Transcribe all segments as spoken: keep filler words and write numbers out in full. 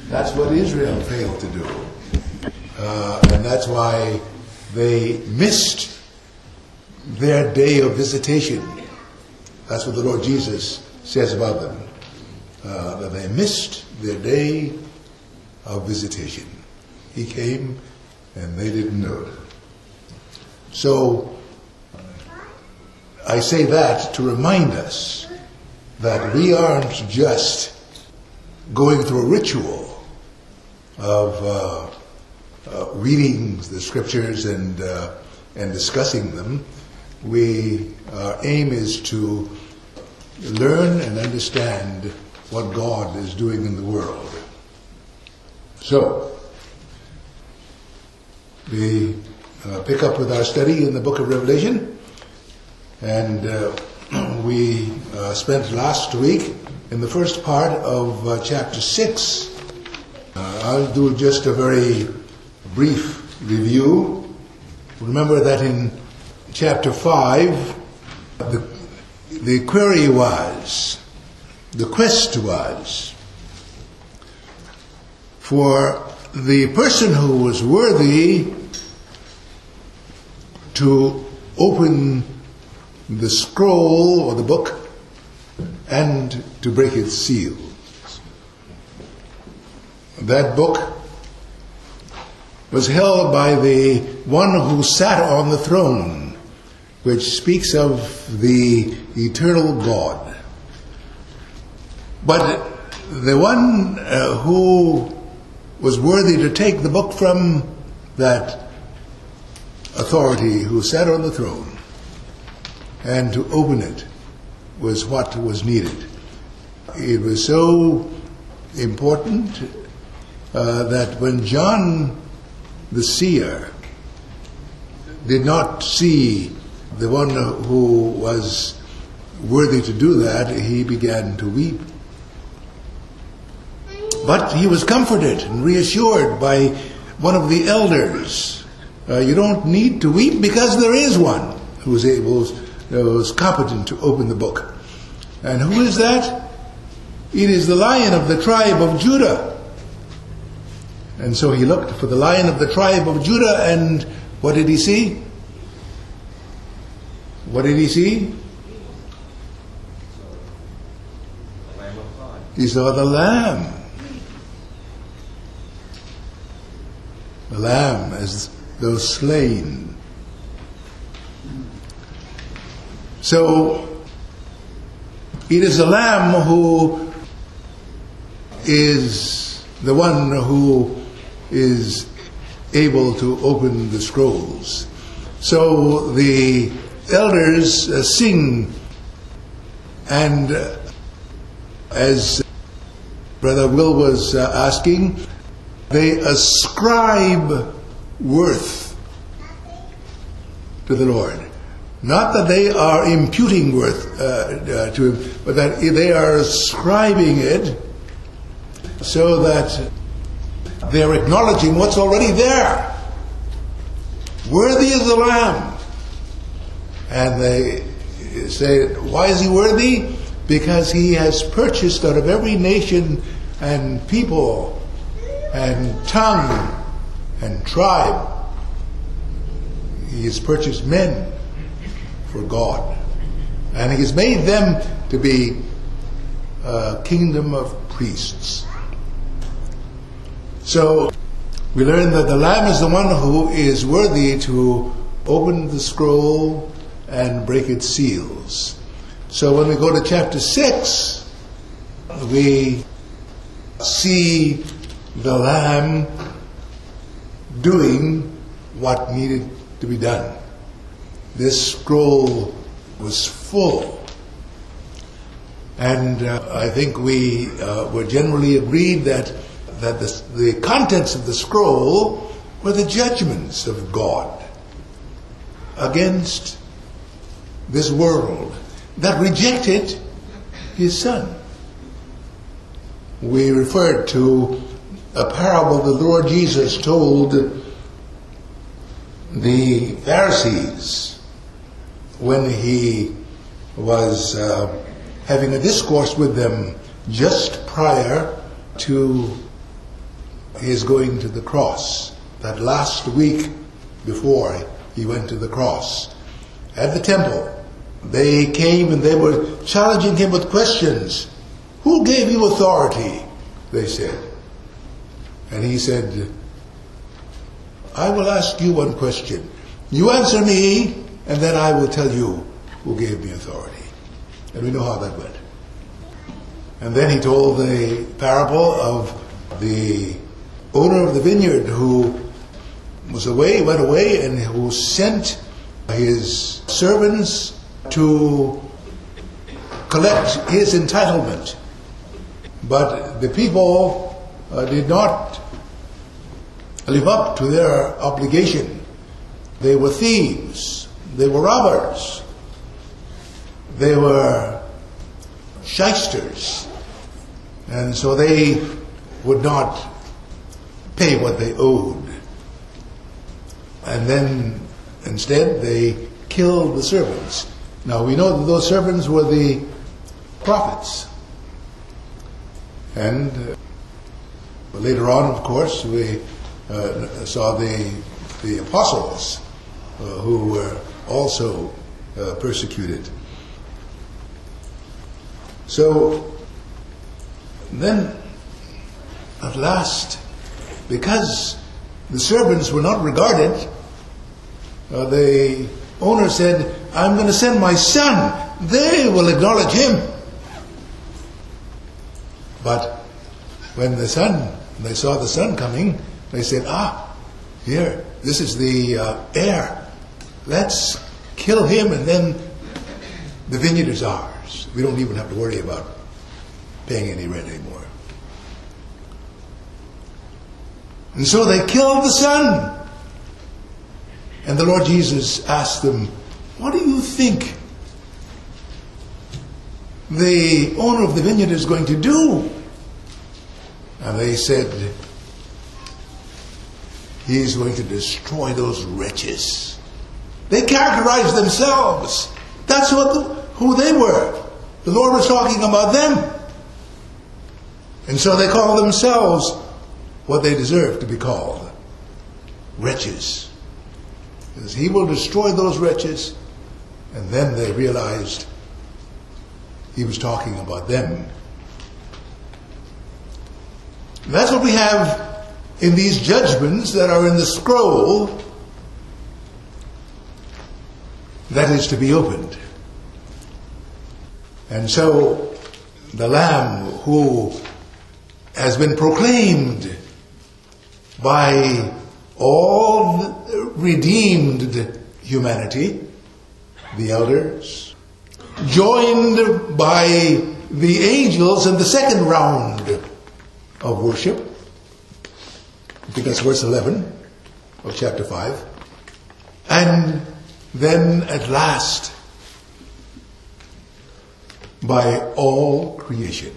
That's what Israel failed to do. Uh, and that's why they missed their day of visitation. That's what the Lord Jesus says about them. Uh, that they missed their day of visitation. He came and they didn't know it. So, I say that to remind us that we aren't just going through a ritual of uh, uh, reading the scriptures and uh, and discussing them. We our aim is to learn and understand what God is doing in the world. So, we uh, pick up with our study in the book of Revelation, and uh, we uh, spent last week in the first part of uh, chapter six. Uh, I'll do just a very brief review. Remember that in chapter five, the, the query was, the quest was, for the person who was worthy to open the scroll or the book and to break its seal. That book was held by the one who sat on the throne, which speaks of the eternal God. But the one uh, who was worthy to take the book from that authority who sat on the throne and to open it was what was needed. It was so important uh, that when John the seer did not see the one who was worthy to do that, he began to weep. But he was comforted and reassured by one of the elders. Uh, you don't need to weep because there is one who is able, who is competent to open the book. And who is that? It is the Lion of the tribe of Judah. And so he looked for the Lion of the tribe of Judah, and what did he see? What did he see? He saw the Lamb. The Lamb as though slain. So, it is the Lamb who is the one who is able to open the scrolls. So the elders uh, sing, and uh, as Brother Will was uh, asking, they ascribe worth to the Lord. Not that they are imputing worth uh, uh, to Him, but that they are ascribing it so that they're acknowledging what's already there. Worthy is the Lamb. And they say, why is He worthy? Because He has purchased out of every nation and people and tongue and tribe. He has purchased men for God. And He has made them to be a kingdom of priests. So we learn that the Lamb is the one who is worthy to open the scroll and break its seals. So when we go to chapter six, we see the Lamb doing what needed to be done. This scroll was full. And uh, I think we uh, were generally agreed that that the, the contents of the scroll were the judgments of God against this world that rejected His Son. We referred to a parable the Lord Jesus told the Pharisees when He was uh, having a discourse with them just prior to his going to the cross, that last week before he went to the cross, at the temple, they came and they were challenging him with questions. Who gave you authority? They said. And he said, I will ask you one question. You answer me, and then I will tell you who gave me authority. And we know how that went. And then he told the parable of the owner of the vineyard who was away, went away, and who sent his servants to collect his entitlement. But the people uh, did not live up to their obligation. They were thieves. They were robbers. They were shysters. And so they would not pay what they owed. And then instead they killed the servants. Now we know that those servants were the prophets. And uh, later on, of course, we uh, saw the the apostles uh, who were also uh, persecuted. So then, at last, because the servants were not regarded, uh, the owner said, I'm going to send my son. They will acknowledge him. But when the son, they saw the son coming, they said, ah, here, this is the uh, heir. Let's kill him and then the vineyard is ours. We don't even have to worry about paying any rent anymore. And so they killed the son. And the Lord Jesus asked them, what do you think the owner of the vineyard is going to do? And they said, he is going to destroy those wretches. They characterized themselves. That's what the, who they were. The Lord was talking about them. And so they called themselves what they deserve to be called. Wretches. Because he will destroy those wretches. And then they realized he was talking about them. And that's what we have in these judgments that are in the scroll that is to be opened. And so the Lamb who has been proclaimed by all redeemed humanity, the elders, joined by the angels in the second round of worship. I think that's verse eleven of chapter five. And then at last, by all creation.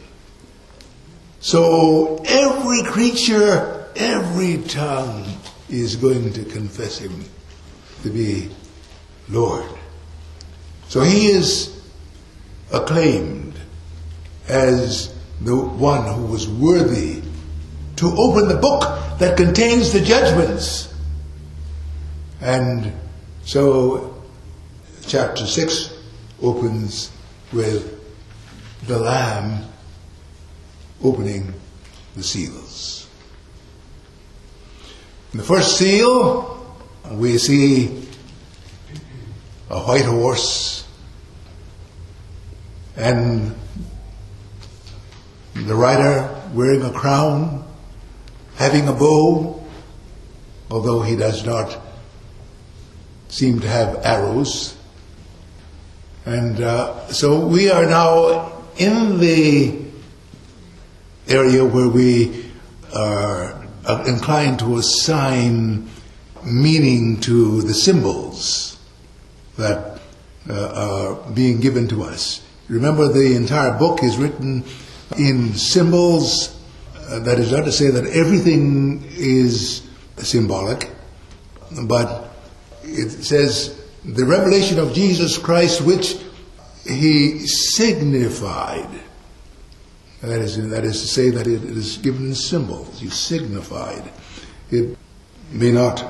So every creature, every tongue is going to confess him to be Lord. So he is acclaimed as the one who was worthy to open the book that contains the judgments. And so chapter six opens with the Lamb opening the seals. In the first seal, we see a white horse and the rider wearing a crown, having a bow, although he does not seem to have arrows. And uh, so we are now in the area where we are inclined to assign meaning to the symbols that uh, are being given to us. Remember, the entire book is written in symbols. Uh, that is not to say that everything is symbolic, but it says the revelation of Jesus Christ, which he signified And that is, that is to say that it is given symbols, you signified. It may not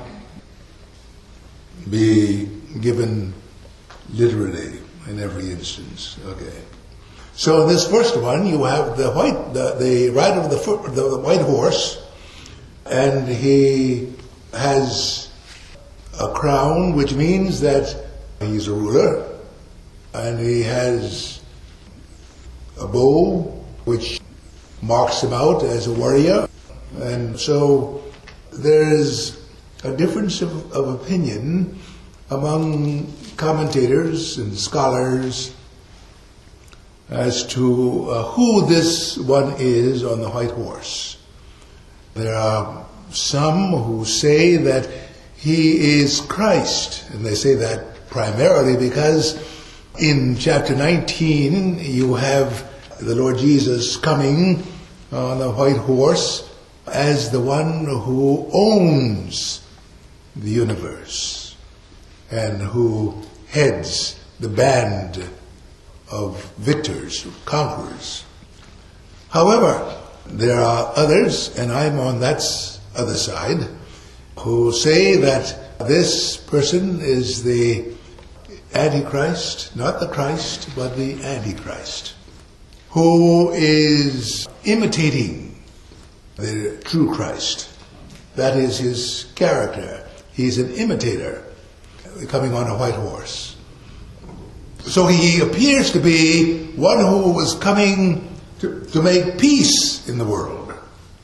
be given literally in every instance. Okay. So in this first one, you have the white, the, the rider of the, foot, the white horse, and he has a crown, which means that he's a ruler, and he has a bow, which marks him out as a warrior. And so there is a difference of, of opinion among commentators and scholars as to uh, who this one is on the white horse. There are some who say that he is Christ, and they say that primarily because in chapter nineteen you have the Lord Jesus coming on a white horse as the one who owns the universe and who heads the band of victors, of conquerors. However, there are others, and I'm on that other side, who say that this person is the Antichrist, not the Christ, but the Antichrist, who is imitating the true Christ. That is his character. He's an imitator coming on a white horse. So he appears to be one who is coming to, to make peace in the world.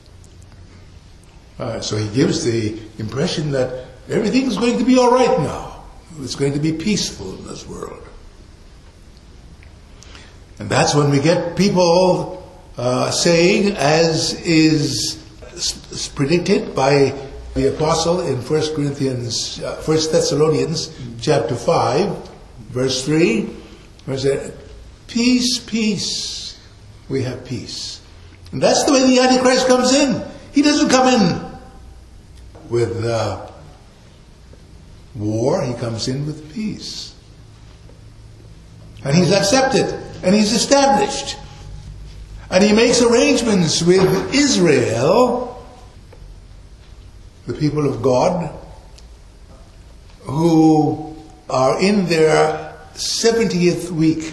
Uh, so he gives the impression that everything's going to be all right now. It's going to be peaceful in this world. And that's when we get people uh, saying, as is s- predicted by the apostle in First Corinthians, uh, First Thessalonians chapter five, verse three, where it says, peace, peace, we have peace. And that's the way the Antichrist comes in. He doesn't come in with uh, war, he comes in with peace. And he's accepted, and he's established. And he makes arrangements with Israel, the people of God, who are in their seventieth week.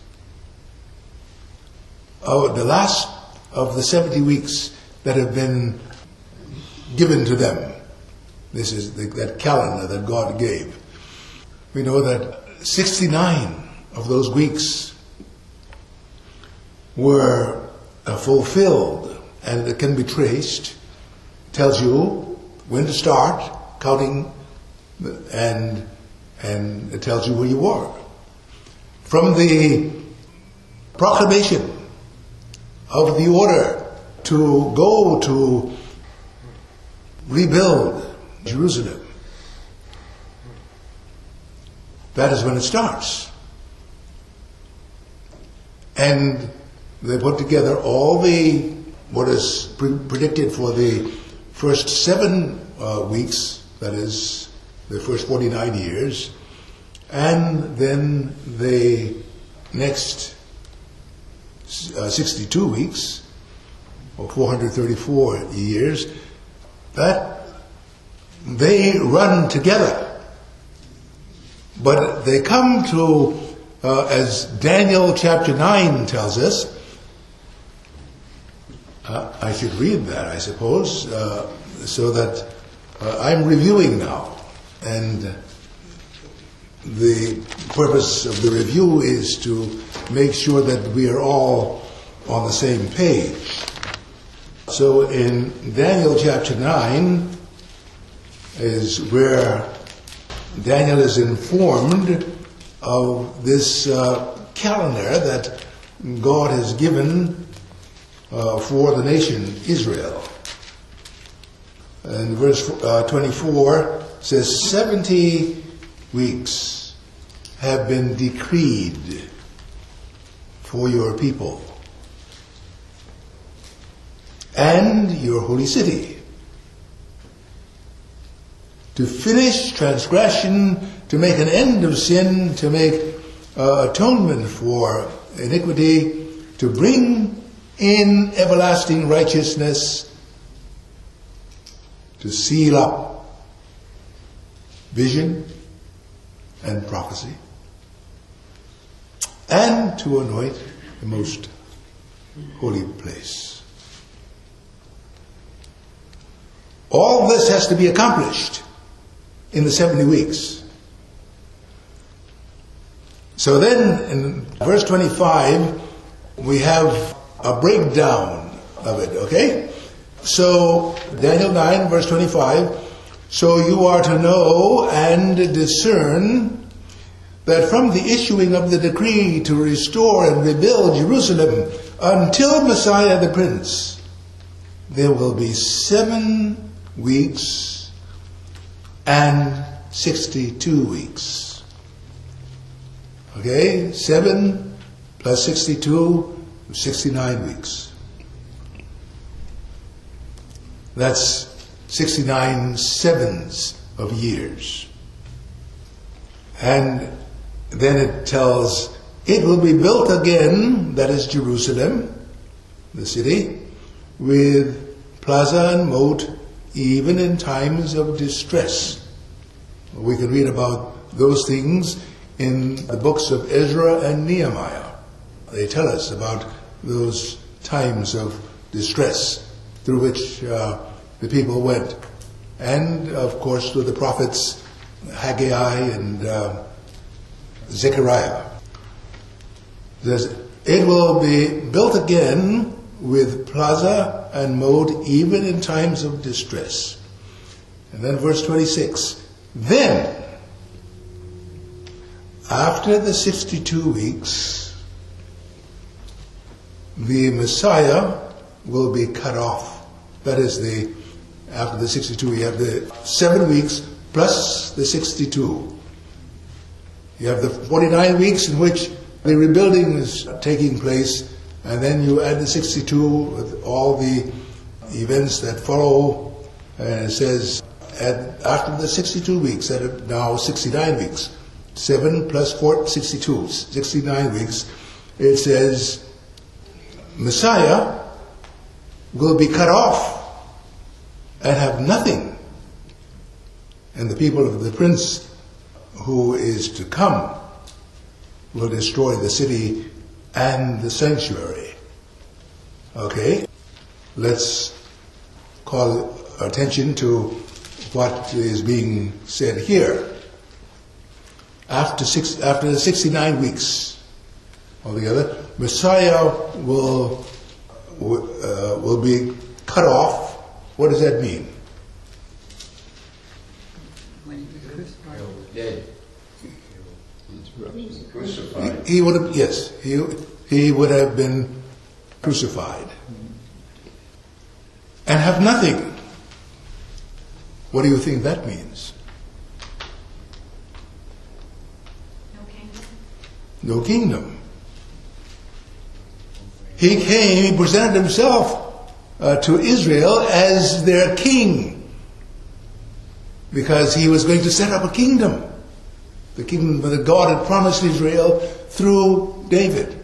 Oh, the last of the seventy weeks that have been given to them. This is the, that calendar that God gave. We know that sixty-nine of those weeks were uh, fulfilled, and it can be traced. Tells you when to start counting, and and it tells you where you were. From the proclamation of the order to go to rebuild Jerusalem, that is when it starts. And they put together all the, what is pre- predicted for the first seven uh, weeks, that is, the first forty-nine years, and then the next uh, sixty-two weeks, or four hundred thirty-four years, that they run together. But they come to, uh, as Daniel chapter nine tells us, uh, I should read that, I suppose, uh, so that uh, I'm reviewing now. And the purpose of the review is to make sure that we are all on the same page. So in Daniel chapter nine is where Daniel is informed of this uh, calendar that God has given uh, for the nation Israel. And verse uh, twenty-four says, seventy weeks have been decreed for your people and your holy city, to finish transgression, to make an end of sin, to make uh, atonement for iniquity, to bring in everlasting righteousness, to seal up vision and prophecy, and to anoint the most holy place. All this has to be accomplished in the seventy weeks. So then, in verse twenty-five, we have a breakdown of it, okay? So, Daniel nine, verse twenty-five, so you are to know and discern that from the issuing of the decree to restore and rebuild Jerusalem until Messiah the Prince, there will be seven weeks and sixty-two weeks. Okay? Seven plus sixty-two, sixty-nine weeks. That's sixty-nine sevens of years. And then it tells, it will be built again, that is Jerusalem, the city, with plaza and moat, even in times of distress. We can read about those things in the books of Ezra and Nehemiah. They tell us about those times of distress through which uh, the people went. And, of course, through the prophets Haggai and uh, Zechariah. There's, it will be built again with plaza and moat even in times of distress. And then verse twenty-six. Then, after the sixty-two weeks, the Messiah will be cut off. That is, the after the sixty-two, you have the seven weeks plus the sixty-two. You have the forty-nine weeks in which the rebuilding is taking place, and then you add the sixty-two with all the events that follow. And it says, at, after the sixty-two weeks, at now sixty-nine weeks, seven plus four, sixty-two, sixty-nine weeks, it says, Messiah will be cut off and have nothing. And the people of the prince who is to come will destroy the city and the sanctuary. Okay? Let's call attention to what is being said here. After six, after the sixty-nine weeks altogether, Messiah will uh, will be cut off. What does that mean? Dead. He, he would have, yes, he he would have been crucified and have nothing. What do you think that means? No kingdom. No kingdom. He came, he presented himself uh, to Israel as their king, because he was going to set up a kingdom. The kingdom that God had promised Israel through David.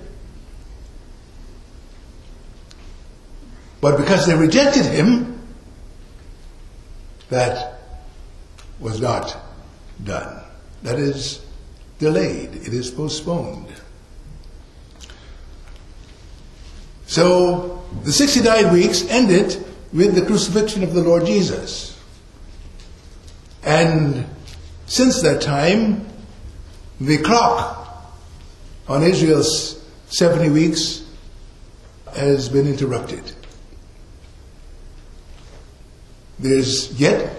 But because they rejected him, that was not done. That is delayed. It is postponed. So the sixty-nine weeks ended with the crucifixion of the Lord Jesus. And since that time, the clock on Israel's seventy weeks has been interrupted. There's yet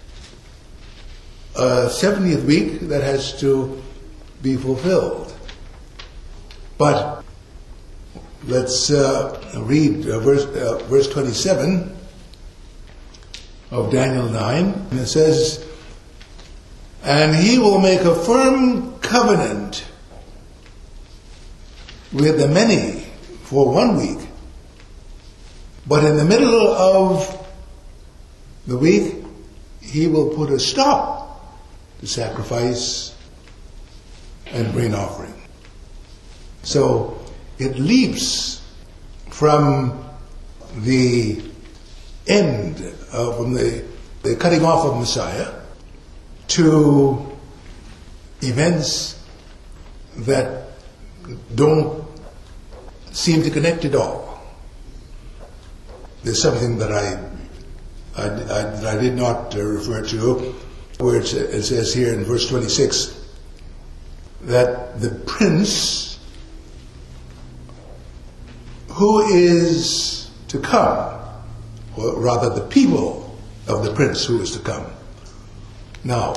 a seventieth week that has to be fulfilled. But let's uh, read uh, verse, uh, verse twenty-seven of Daniel nine. And it says, and he will make a firm covenant with the many for one week. But in the middle of the week, he will put a stop to sacrifice and grain offering. So it leaps from the end, uh, from the, the cutting off of Messiah, to events that don't seem to connect at all. There's something that I, I, I, that I did not uh, refer to, where it says here in verse twenty-six that the prince who is to come, or rather the people of the prince who is to come. Now,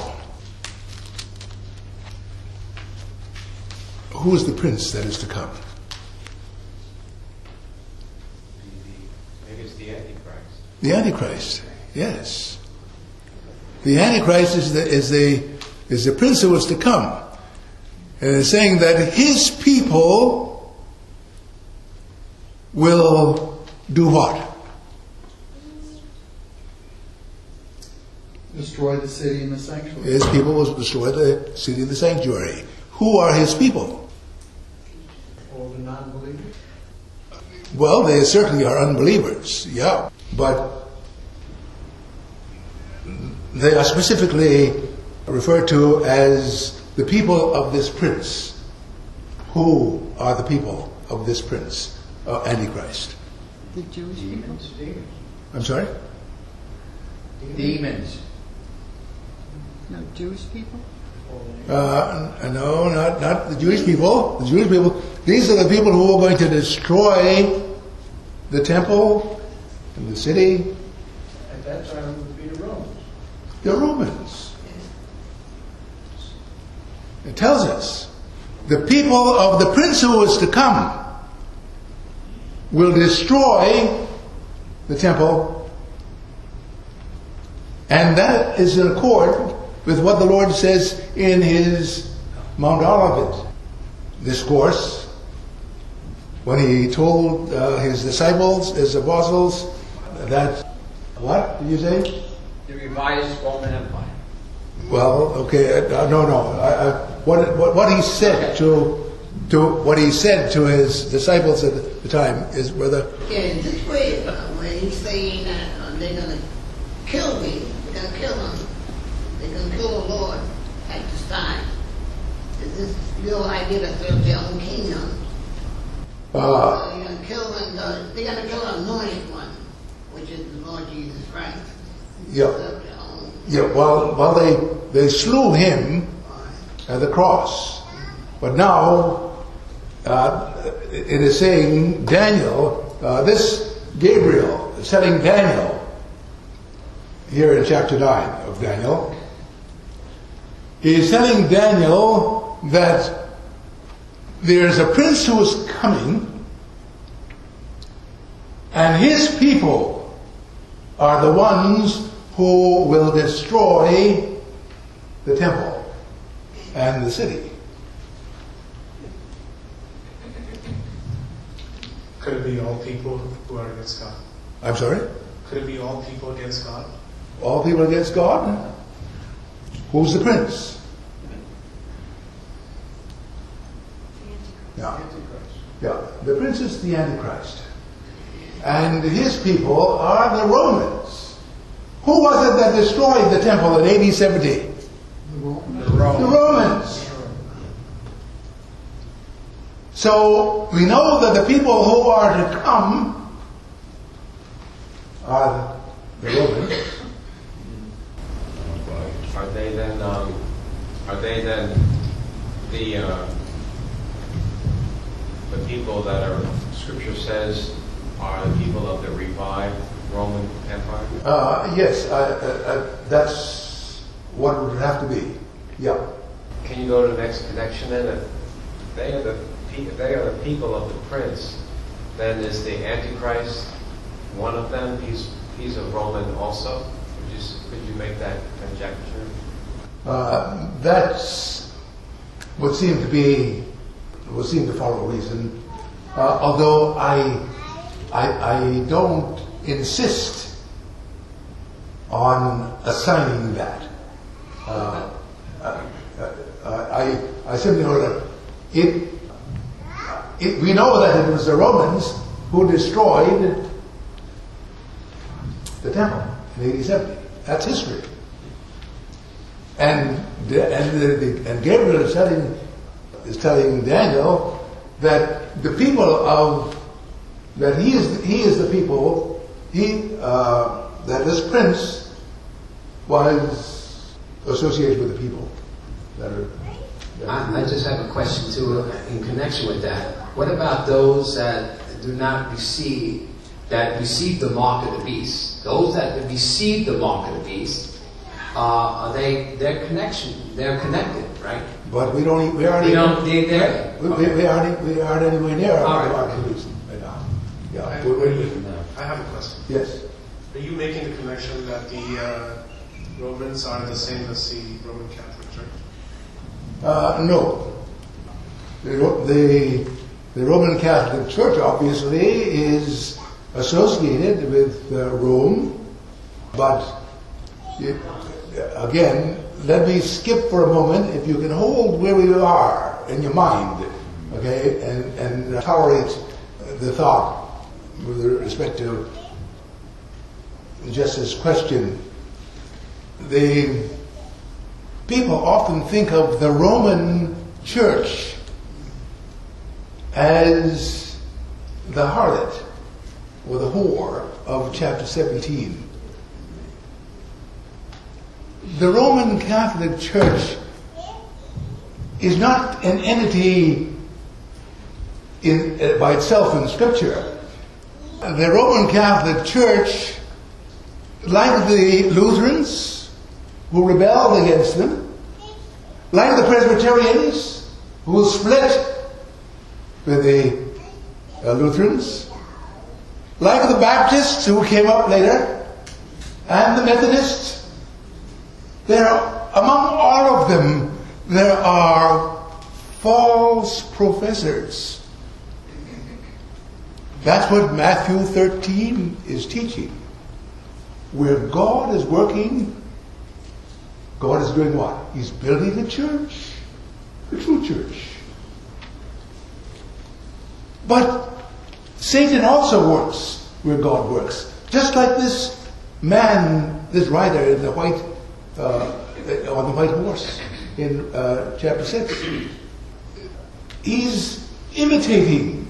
who is the prince that is to come? Maybe it's the Antichrist. The Antichrist, yes. The Antichrist is the is the is the prince who is to come, and it's saying that his people will do what? Destroy the city and the sanctuary. His people will destroy the city and the sanctuary. Who are his people? All the non-believers. Well, they certainly are unbelievers, yeah, but they are specifically referred to as the people of this prince. Who are the people of this prince, uh, Antichrist? The Jewish people? Demons. I'm sorry? Demons. No, Jewish people? Uh, no, not not the Jewish people. The Jewish people. These are the people who are going to destroy the temple and the city. At that time it would be the Romans. The Romans. It tells us the people of the prince who is to come will destroy the temple, and that is in accord with what the Lord says in his Mount Olivet discourse when he told uh, his disciples, his apostles, that, what did you say? The revised Roman Empire. Well, okay, uh, no, no. I, I, what, what what he said to to what he said to his disciples at the time is whether. Yeah, this way, uh, when he's saying that uh, they're going to kill me, they're going to kill him, they're going to kill the Lord at this time. Is this your idea that they're their own kingdom? Uh, So they're going to kill them, uh, they're going to kill the anointed one, which is the Lord Jesus Christ. yeah, Serve their own. yeah. Well, well, they they slew him at the cross, but now uh, it is saying Daniel. Uh, this Gabriel is telling Daniel here in chapter nine of Daniel. He is telling Daniel that there is a prince who is coming, and his people are the ones who will destroy the temple and the city. Could it be all people who are against God? I'm sorry? Could it be all people against God? All people against God? Who's the prince? Yeah. Yeah. The prince is the Antichrist. And his people are the Romans. Who was it that destroyed the temple in A D seventy? The The Romans. So we know that the people who are to come are the Romans. Are they then? Um, are they then the uh, the people that are Scripture says are the people of the revived Roman Empire? Uh, yes, uh, uh, uh, that's what it would have to be. Yeah. Can you go to the next connection then? If they are the pe- they are the people of the prince, then is the Antichrist one of them? He's he's a Roman also. Could you s- could you make that conjecture? Uh, that's would seem to be would seem to follow reason. Uh, although I, I I don't insist on assigning that. Uh, uh, uh, I I simply know that it, it we know that it was the Romans who destroyed the temple in A D seventy. That's history. And and, the, the, and Gabriel is telling is telling Daniel that the people of that he is he is the people he uh, that this prince was associated with the people that are. That are I, I just have a question too in connection with that. What about those that do not receive that receive the mark of the beast? Those that receive the mark of the beast, uh, are they their connection? They're connected, right? But we don't. We aren't. We even, don't. They there. We, we, we aren't. We aren't anywhere near All our right. mark of the beast right now. Yeah. I, Wait, wait, wait. I have a question. Yes. Are you making the connection that the uh, Romans are the same as the Roman Catholic Church? Uh, no. The, the the Roman Catholic Church obviously is associated with uh, Rome, but it, again, let me skip for a moment. If you can hold where we are in your mind, okay, and and tolerate the thought with respect to Justice's question. The people often think of the Roman Church as the harlot or the whore of chapter seventeen. The Roman Catholic Church is not an entity in, uh, by itself in Scripture. The Roman Catholic Church, like the Lutherans who rebelled against them, like the Presbyterians who split with the uh, Lutherans, like the Baptists who came up later, and the Methodists, there are, among all of them, there are false professors. That's what Matthew thirteen is teaching. Where God is working, God is doing what? He's building the church, the true church. But Satan also works where God works. Just like this man, this rider in the white, uh, on the white horse in uh, chapter six. He's imitating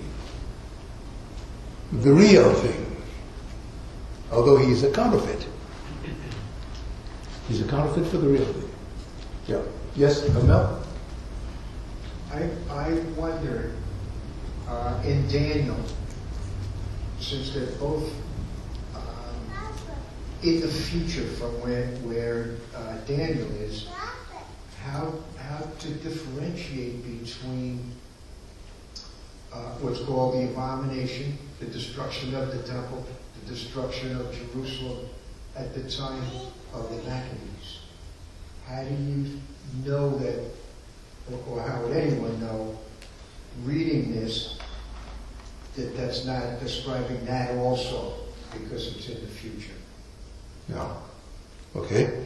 the real thing, although he's a counterfeit. He's a counterfeit for the real thing. Yeah. Yes, Mel? I, I wonder, uh, in Daniel, since they're both um, in the future from where, where uh, Daniel is, how, how to differentiate between uh, what's called the abomination, the destruction of the temple, the destruction of Jerusalem at the time of the Maccabees. How do you know that, or, or how would anyone know, reading this, that that's not describing that also, because it's in the future? Yeah. Okay.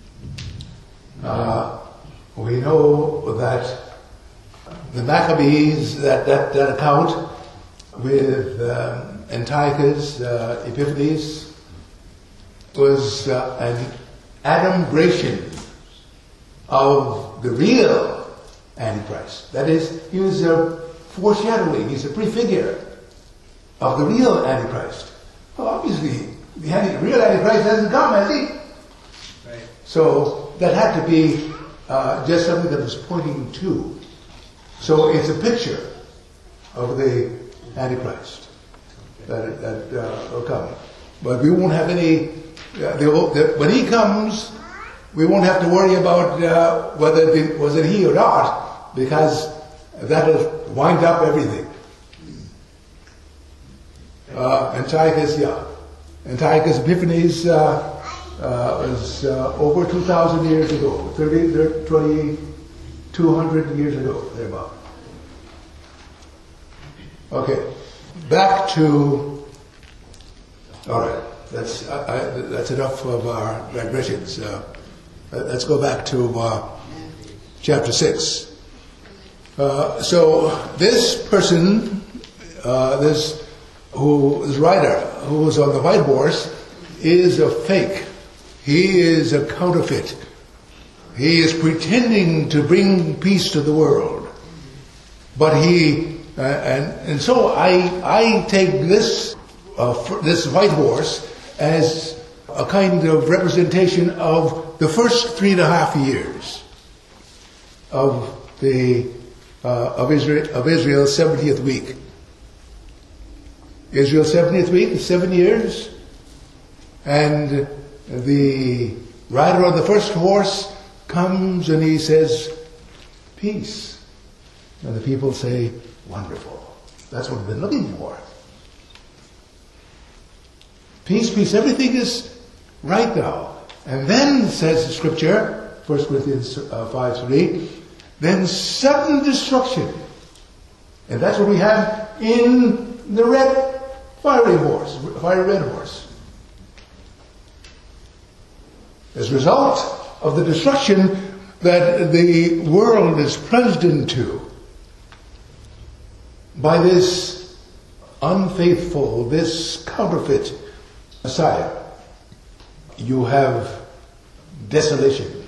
Uh, we know that the Maccabees, that, that, that account with um, Antiochus uh, Epiphanes, was uh, an adumbration of the real Antichrist. That is, he was a foreshadowing, he's a prefigure of the real Antichrist. Well, obviously, the anti- real Antichrist hasn't come, has he? Right. So that had to be uh, just something that was pointing to. So it's a picture of the Antichrist that, that uh, will come. But we won't have any, uh, they will, the, when he comes, we won't have to worry about uh, whether it was it he or not, because that'll wind up everything. Uh, Antiochus, yeah. Antiochus Epiphanes uh, uh, was uh, over two thousand years ago, thirty, twenty-two hundred years ago, thereabout. Okay, back to, all right, that's, I, I, that's enough of our digressions. Uh, let's go back to uh, chapter six. Uh, so this person, uh, this whose rider, who is on the white horse, is a fake. He is a counterfeit. He is pretending to bring peace to the world. But he, uh, and, and so I, I take this, uh, this white horse as a kind of representation of the first three and a half years of the uh, of Israel of Israel's seventieth week. Israel's seventieth week is seven years, and the rider on the first horse comes and he says, "Peace," and the people say, "Wonderful. That's what we've been looking for. Peace, peace. Everything is right now." And then, says the scripture, First Corinthians five three, then sudden destruction. And that's what we have in the red, fiery horse, fiery red horse. As a result of the destruction that the world is plunged into by this unfaithful, this counterfeit Messiah, you have desolation.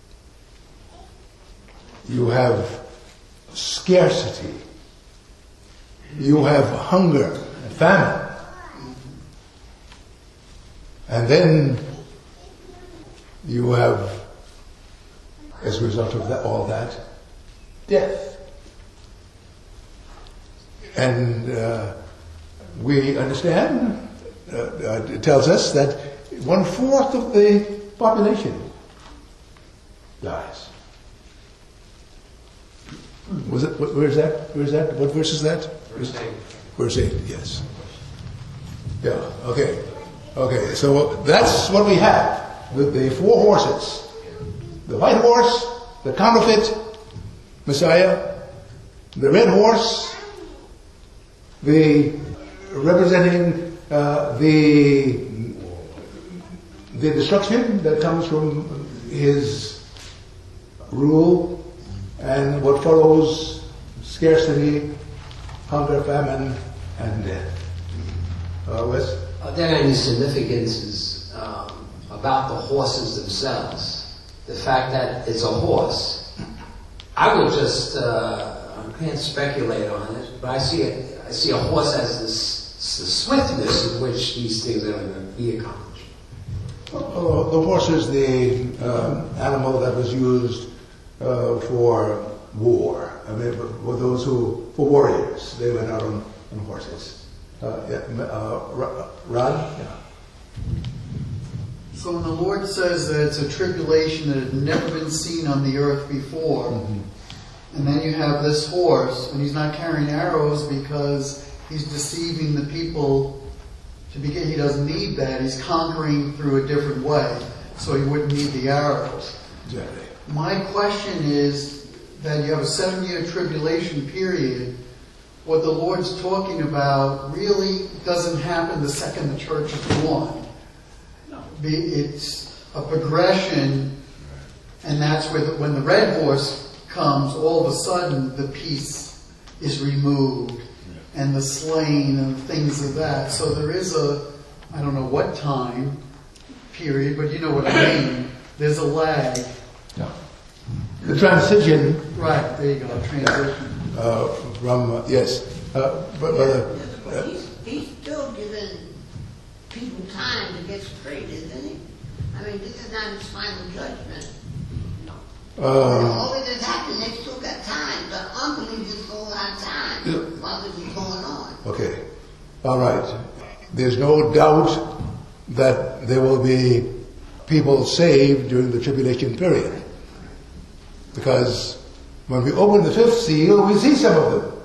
You have scarcity. You have hunger and famine. And then you have, as a result of that, all that, death. And uh, we understand, uh, uh, it tells us that one fourth of the population dies. Was it? Where is that? Where is that? What verse is that? Verse eight. Verse eight. Yes. Yeah. Okay. Okay. So that's what we have. The, the four horses: the white horse, the counterfeit Messiah, the red horse, the representing uh, the the destruction that comes from his rule, and what follows: scarcity, hunger, famine, and death. Uh, Wes? Are there any significances um, about the horses themselves? The fact that it's a horse. I would just, uh, I can't speculate on it, but I see it. I see a horse as this, the swiftness in which these things are going to be accomplished. Uh, the horse is the um, animal that was used uh, for war. I mean, for those who, for warriors, they went out on, on horses. Uh, yeah, uh, Rod? Yeah. So when the Lord says that it's a tribulation that had never been seen on the earth before, mm-hmm. and then you have this horse, and he's not carrying arrows because he's deceiving the people. To begin, he doesn't need that. He's conquering through a different way, so he wouldn't need the arrows. Exactly. My question is that you have a seven-year tribulation period. What the Lord's talking about really doesn't happen the second the church is born. No. It's a progression, and that's where the, when the red horse comes, all of a sudden the peace is removed. And the slain and things of that. So there is a, I don't know what time period, but you know what I mean. There's a lag. No. The transition. Right, there you go, transition. Uh, from, uh, yes. Uh, but, yeah, uh, but uh, he's, he's still giving people time to get straight, isn't he? I mean, this is not his final judgment. Uh, all that has happened, they've still got time. The unbelievers still have time yeah. while this is going on. Okay. All right. There's no doubt that there will be people saved during the tribulation period. Because when we open the fifth seal, we see some of them.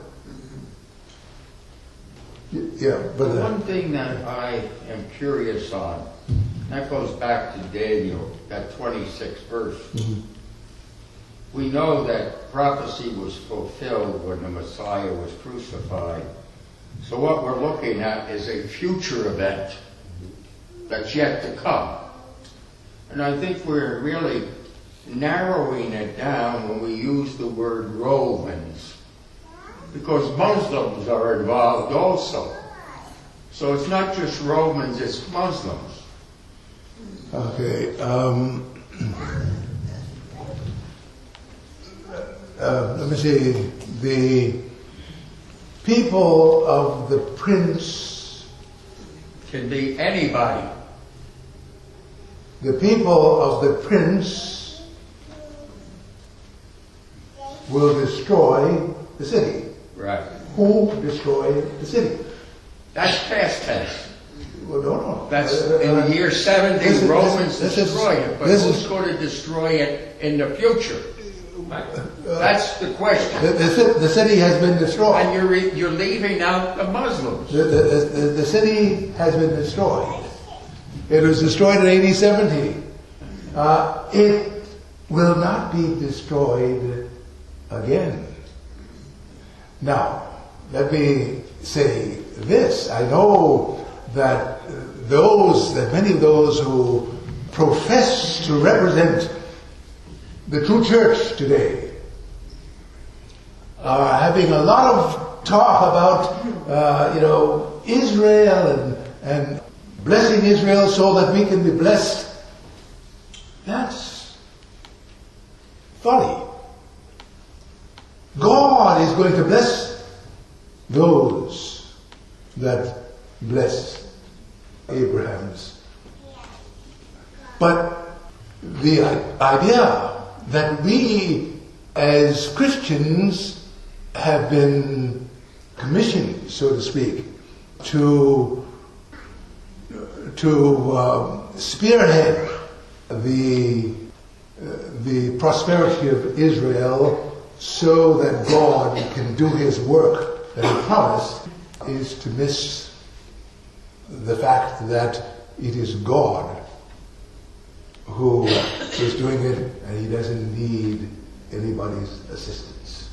Yeah, but uh, one thing that I am curious on, that goes back to Daniel, that twenty-sixth verse. Mm-hmm. We know that prophecy was fulfilled when the Messiah was crucified. So what we're looking at is a future event that's yet to come. And I think we're really narrowing it down when we use the word Romans, because Muslims are involved also. So it's not just Romans, it's Muslims. Okay. Um, uh, let me see. The people of the prince, Can be anybody. the people of the prince will destroy the city. Right. Who destroyed the city? That's past tense. Well, no, no. That's Uh, in uh, the year seventy, this is- Romans this is- destroyed it, but this who's is- going to destroy it in the future? That's the question. The, the, ci- the city has been destroyed. And you're re- you're leaving out the Muslims. The, the, the, the city has been destroyed. It was destroyed in A D seventy. Uh, it will not be destroyed again. Now, let me say this. I know that those, that many of those who profess to represent the true church today are having a lot of talk about, uh, you know, Israel and, and blessing Israel so that we can be blessed. That's folly. God is going to bless those that bless Abraham's. But the idea that we as Christians have been commissioned, so to speak, to to um, spearhead the uh, the prosperity of Israel so that God can do His work that He promised, is to miss the fact that it is God who is doing it, and He doesn't need anybody's assistance.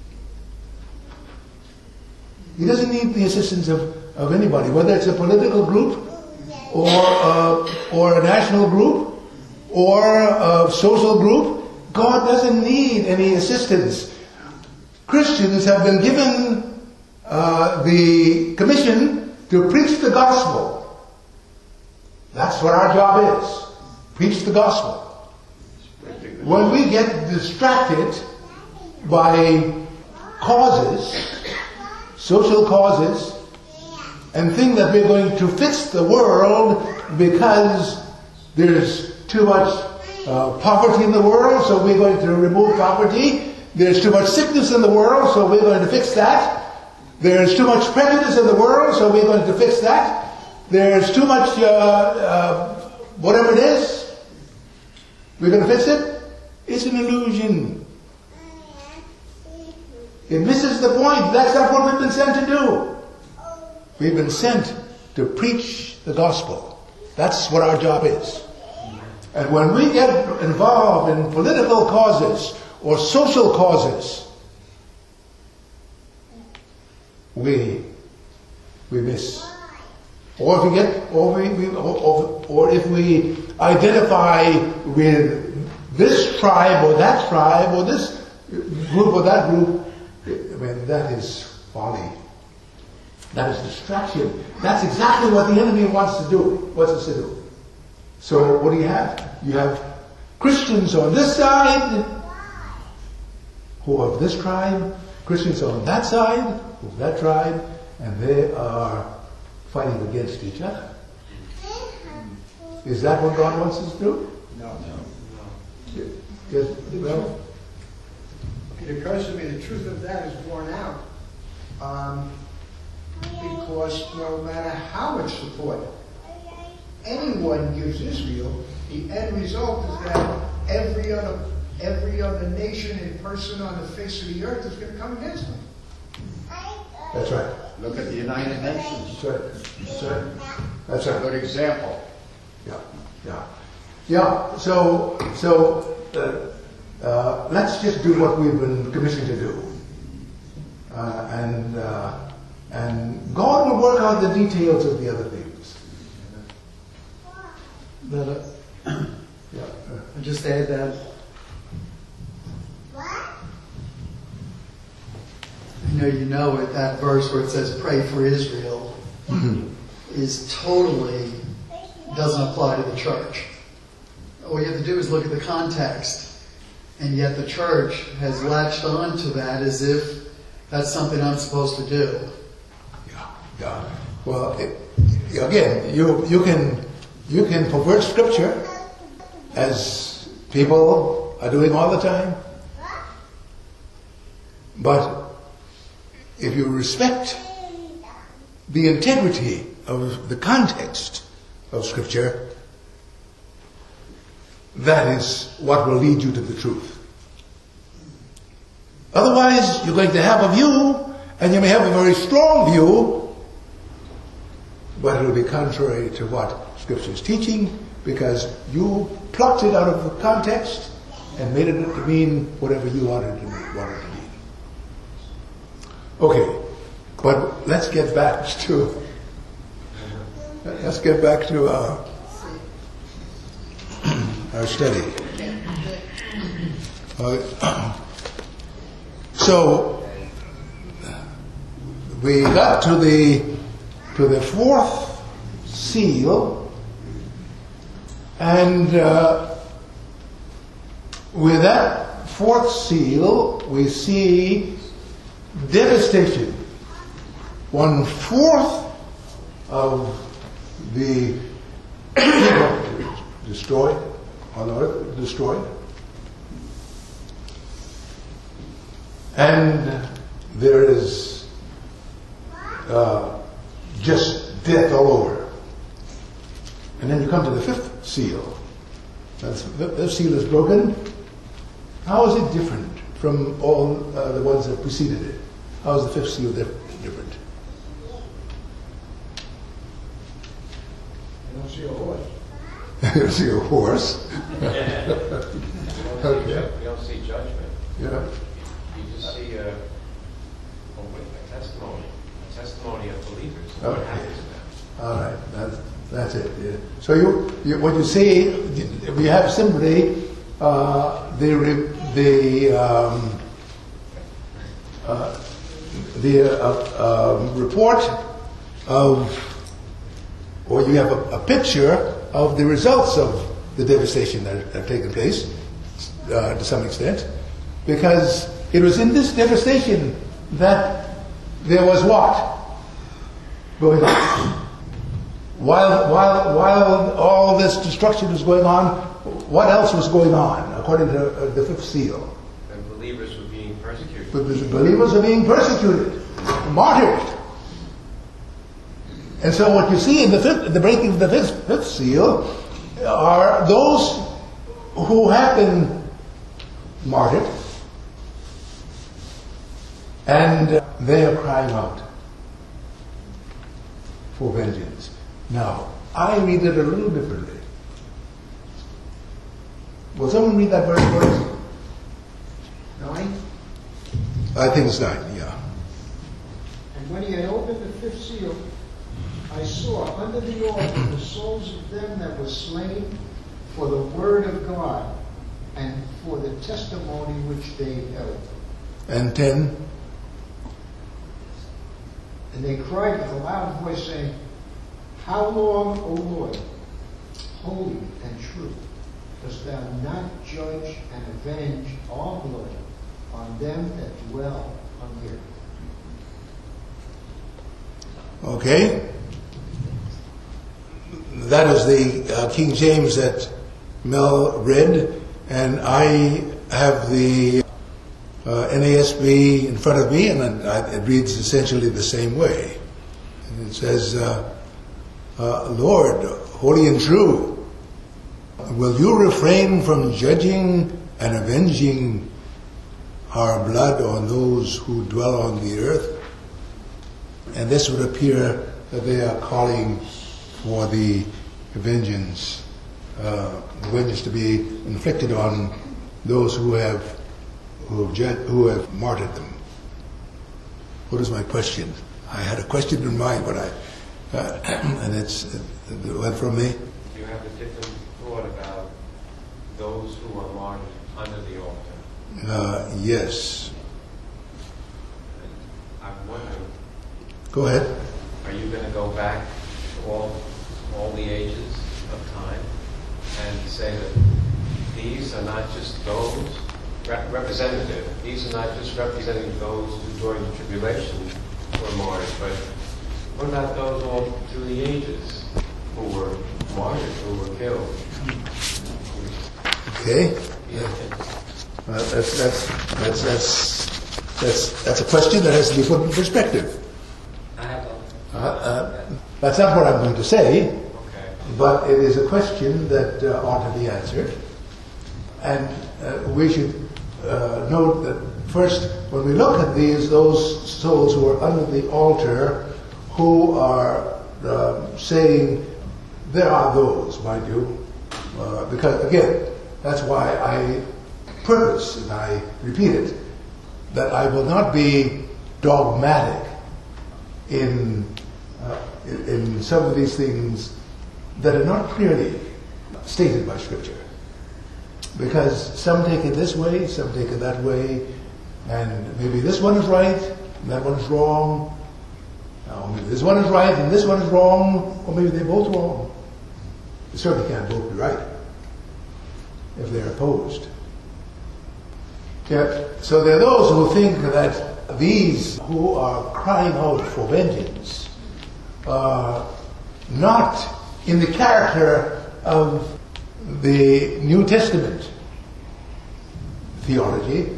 He doesn't need the assistance of, of anybody, whether it's a political group or uh, or a national group or a social group. God doesn't need any assistance. Christians have been given uh, the commission to preach the gospel. That's what our job is. Preach the gospel. When we get distracted by causes, social causes, and think that we're going to fix the world because there's too much uh, poverty in the world, so we're going to remove poverty. There's too much sickness in the world, so we're going to fix that. There's too much prejudice in the world, so we're going to fix that. There's too much, uh, uh, whatever it is, we're going to fix it. It's an illusion. It misses the point. That's not what we've been sent to do. We've been sent to preach the gospel. That's what our job is. And when we get involved in political causes or social causes, we we miss. Or if we get, or we, we or, or if we identify with this tribe or that tribe or this group or that group, I mean, that is folly. That is distraction. That's exactly what the enemy wants to do. Wants us to do. So what do you have? You have Christians on this side who are of this tribe, Christians on that side who are of that tribe, and they are fighting against each other. Is that what God wants us to do? No. No. Yes, well, It occurs to me the truth of that is borne out. Um, because no matter how much support anyone gives Israel, the end result is that every other every other nation and person on the face of the earth is going to come against them. that's right. Look at the United Nations. That's right. That's right. That's A right. good example. Yeah, yeah, yeah. So, so uh, uh, let's just do what we've been commissioned to do, uh, and uh, and God will work out the details of the other things. But, uh, Yeah. I just add that I know you know it, that verse where it says pray for Israel. is totally, doesn't apply to the church. All you have to do is look at the context. And yet the church has latched on to that as if that's something I'm supposed to do. Yeah, yeah. Well, it, again, you you can you can pervert Scripture, as people are doing all the time. But if you respect the integrity of the context of Scripture, that is what will lead you to the truth. Otherwise, you're going to have a view, and you may have a very strong view, but it will be contrary to what Scripture is teaching, because you plucked it out of the context and made it to mean whatever you wanted to mean. Wanted to mean. Okay, but let's get back to let's get back to uh, our study. Uh, so we got to the to the fourth seal, and uh, with that fourth seal, we see devastation. One fourth of the people destroyed on earth, destroyed, and there is uh, just death all over. And then you come to the fifth seal. That's, the seal is broken. How is it different from all uh, the ones that preceded it? How is the fifth seal different? You don't see a horse. You don't see a horse. Yeah. Okay. You don't see judgment. Yeah. You just see a, oh wait, a testimony, a testimony of believers. What Okay. happens to them? All right. That's that's it. Yeah. So you, you what you see, we have simply uh, the re- the um, uh, the uh, um, report of, or you have a, a picture of the results of the devastation that have taken place uh, to some extent, because it was in this devastation that there was what going on. While, while, while all this destruction was going on, what else was going on, according to uh, the fifth seal? And believers were being persecuted. But the believers are being persecuted, martyred. And so what you see in the, fifth, the breaking of the fifth, fifth seal are those who have been martyred, and they are crying out for vengeance. Now, I read it a little differently. Will someone read that verse for us? Nine. I think it's nine, yeah. And when he had opened the fifth seal, I saw under the altar the souls of them that were slain for the word of God and for the testimony which they held. And ten. And they cried with a loud voice, saying, How long, O Lord, holy and true, dost thou not judge and avenge our blood on them that dwell on the earth? Okay. That is the uh, King James that Mel read, and I have the uh, N A S B in front of me, and it reads essentially the same way. And it says, uh, uh, Lord, holy and true, will you refrain from judging and avenging our blood on those who dwell on the earth? And this would appear that they are calling for the vengeance, uh, vengeance to be inflicted on those who have who have, judged, who have martyred them. What is my question? I had a question in mind, but I uh, and it's it went from me. You have a different thought about those who are martyred under the altar. Uh, yes. I'm wondering, Go ahead. are you going to go back all, all the ages of time and say that these are not just those, rep- representative, these are not just representing those who during the tribulation were martyred, but what about those all through the ages who were martyred, who were killed? Okay. Yeah. Uh, that's, that's, that's, that's, that's, that's a question that has to be put in perspective. I have a... Uh, uh, that's not what I'm going to say, Okay. but it is a question that uh, ought to be answered. And uh, we should uh, note that first, when we look at these, those souls who are under the altar, who are uh, saying, there are those, mind you, uh, because again, that's why I purpose, and I repeat it, that I will not be dogmatic in, uh, in, in some of these things that are not clearly stated by Scripture. Because some take it this way, some take it that way, and maybe this one is right, and that one is wrong. Or maybe this one is right, and this one is wrong, or maybe they're both wrong. They certainly can't both be right if they're opposed. Yeah. So there are those who think that these who are crying out for vengeance are not in the character of the New Testament theology,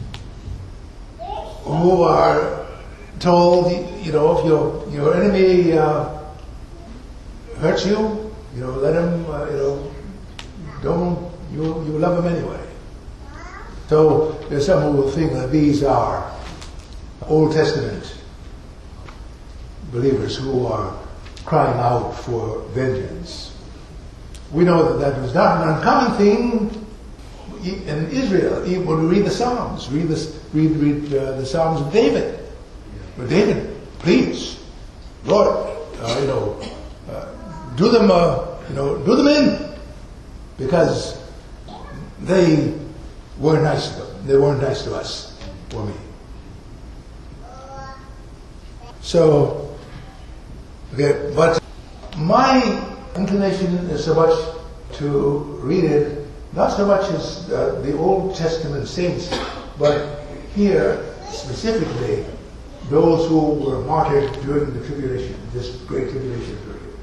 who are told, you know, if your your enemy uh, hurts you, you know, let him, uh, you know, don't you you love him anyway. So there's some who will think that these are Old Testament believers who are crying out for vengeance. We know that that was not an uncommon thing in Israel. Even when we read the Psalms, read the read, read uh, the Psalms of David. But David, please, Lord, uh, you know, uh, do them, uh, you know, do them in, because they were nice to them. They weren't nice to us or me. So, okay, but my inclination is so much to read it, not so much as uh, the Old Testament saints, but here specifically those who were martyred during the tribulation, this great tribulation period.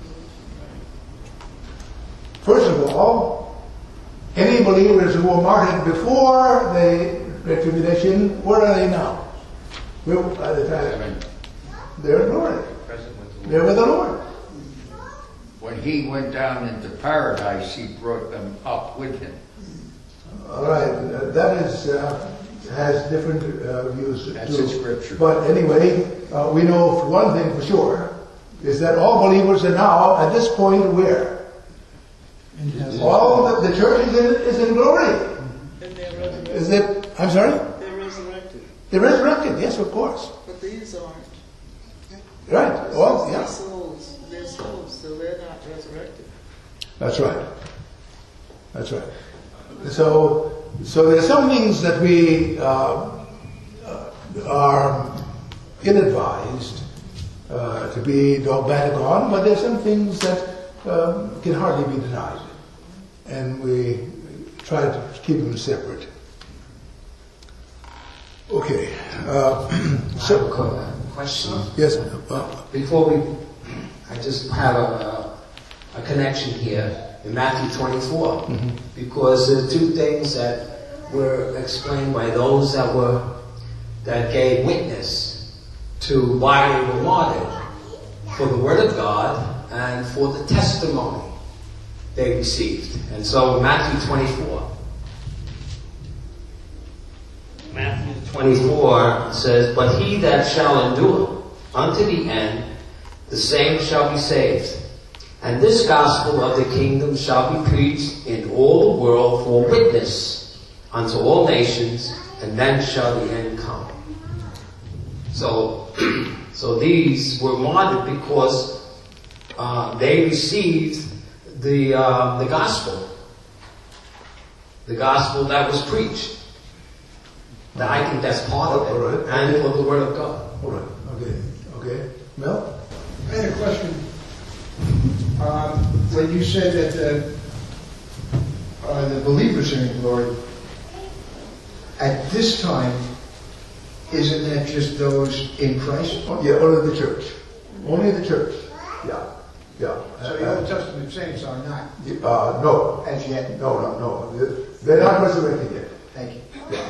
First of all, any believers who were martyred before the great tribulation, where are they now? Where, by the time they're in glory. They're with the Lord. When he went down into paradise, he brought them up with him. All right, uh, that is uh, has different uh, views That's too. in Scripture. But anyway, uh, we know for one thing for sure is that all believers are now at this point where In heaven. all the, the church is in, is in glory. And they're resurrected. Is it? I'm sorry. They're resurrected. They're resurrected. Yes, of course. But these aren't. Right. Well, They're yeah. souls. They're souls, so they're not resurrected. That's right. That's right. So, so there are some things that we uh, uh, are ill-advised uh, to be dogmatic on, but there are some things that um, can hardly be denied, and we try to keep them separate. Okay. Uh, so, I have a question. yes. Uh, Before we, I just have a, a connection here in Matthew twenty-four, mm-hmm. because there are two things that were explained by those that were that gave witness to why they were martyred, for the word of God and for the testimony they received. And so Matthew twenty-four. Matthew twenty-four says, "But he that shall endure unto the end, the same shall be saved. And this gospel of the kingdom shall be preached in all the world for witness unto all nations, and then shall the end come." So, so these were martyred because uh, they received the uh, the gospel, the gospel that was preached. That I think that's part of it, All right. and for the word of God. all right. Okay. Okay. Mel? I had a question. Um, when you said that the, uh, the believers are in glory, at this time, isn't that just those in Christ? Oh, yeah, only the church. Only the church. Yeah, yeah. So the Old Testament saints are not Uh, no. as yet. No, no, no. They're not resurrected yet. Thank you. Yeah.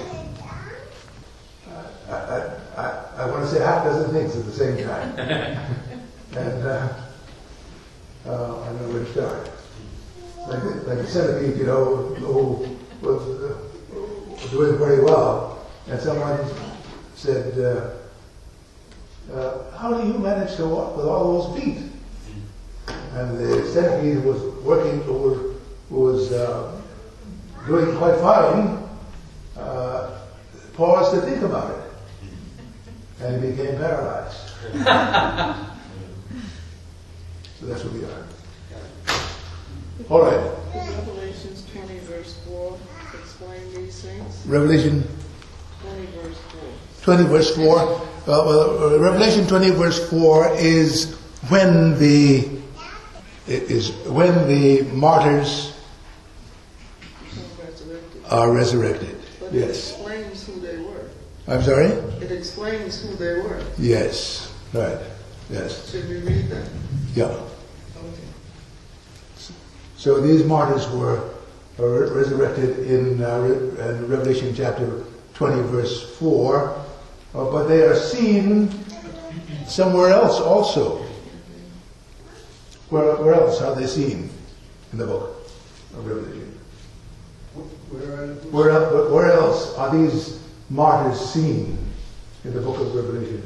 I, I, I, I want to say half a dozen things at the same time. and uh, uh, I don't know where to start. Like, the- like a centipede, you know, who was uh, doing very well, and someone said, uh, uh, how do you manage to walk with all those feet? And the centipede was working, was, was uh, doing quite fine, uh, paused to think about it, and became paralyzed. So that's what we are. All right. Revelations twenty verse four explain these things. Revelation twenty verse four. twenty verse four. Uh, well, Revelation twenty verse four is when the is when the martyrs Resurrected. are resurrected. But it Yes. explains who they were. I'm sorry? It explains who they were. Yes. Right. Yes. Should we read that? Yeah. Okay. So these martyrs were are resurrected in, uh, Re- in Revelation chapter twenty verse four, uh, but they are seen somewhere else also. Where, where else are they seen in the book of Revelation? Where, el- where else are these martyrs seen in the book of Revelation?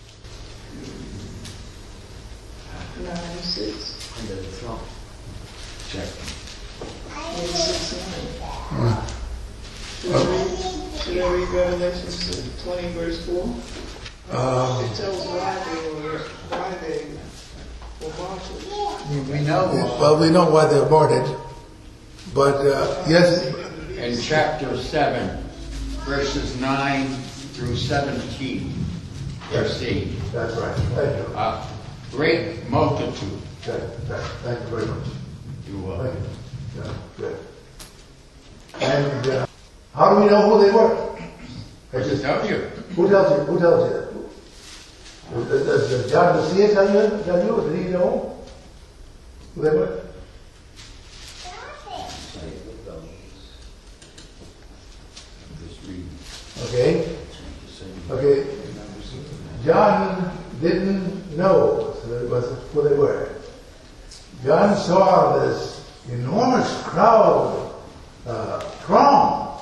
Nine and six. Under the throne. Check. One six nine. Should I read, should I read Revelation twenty verse four? Um, It tells why they were why they were martyred. We know. well, we know why they're martyred, but uh, yes, In chapter seven, verses nine through seventeen, you're seeing that's right. Thank you. a great multitude. Thank, thank, thank you very much. You, uh, Thank you. Yeah, good. And uh, how do we know who they were? I just tell you. Who tells you? Who tells you? Does, does, does John the Seer tell you? Tell you? Did he know who they were? Just read. Okay. Okay. John didn't know who they were. John saw this enormous crowd, uh, throng,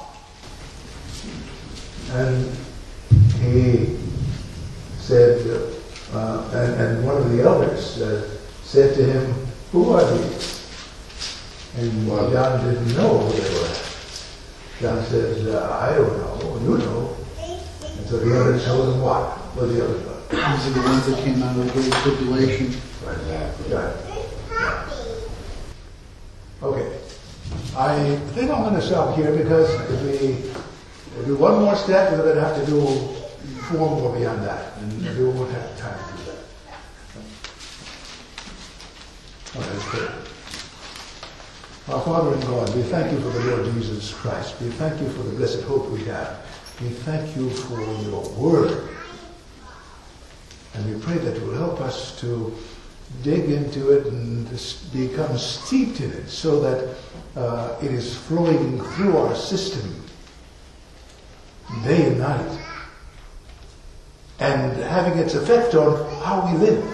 and he said, uh, and, and one of the elders uh, said to him, "Who are these?" And Wow. John didn't know who they were. John said, uh, "I don't know. You know." And so the elders told him what? What the elders were. These are the ones that came out of the Great Tribulation. Right. Right. Okay. I think I'm going to stop here because if we do one more step, we're going to have to do four more beyond that, and we won't have time to do that. All right, let's pray. Our Father in God, we thank you for the Lord Jesus Christ. We thank you for the blessed hope we have. We thank you for your word. And we pray that it will help us to dig into it and become steeped in it so that uh, it is flowing through our system day and night and having its effect on how we live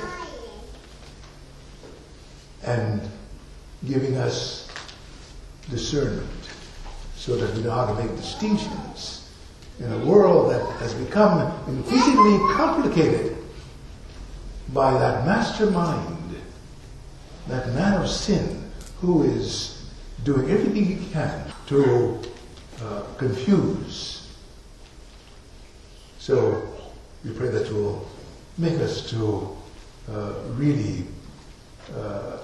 and giving us discernment so that we know how to make distinctions in a world that has become increasingly complicated by that mastermind, that man of sin, who is doing everything he can to uh, confuse. So we pray that you will make us to uh, really uh,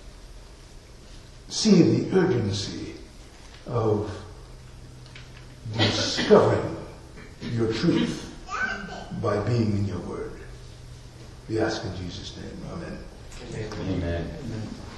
see the urgency of discovering your truth by being in your word. We ask in Jesus' name. Amen. Amen. Amen.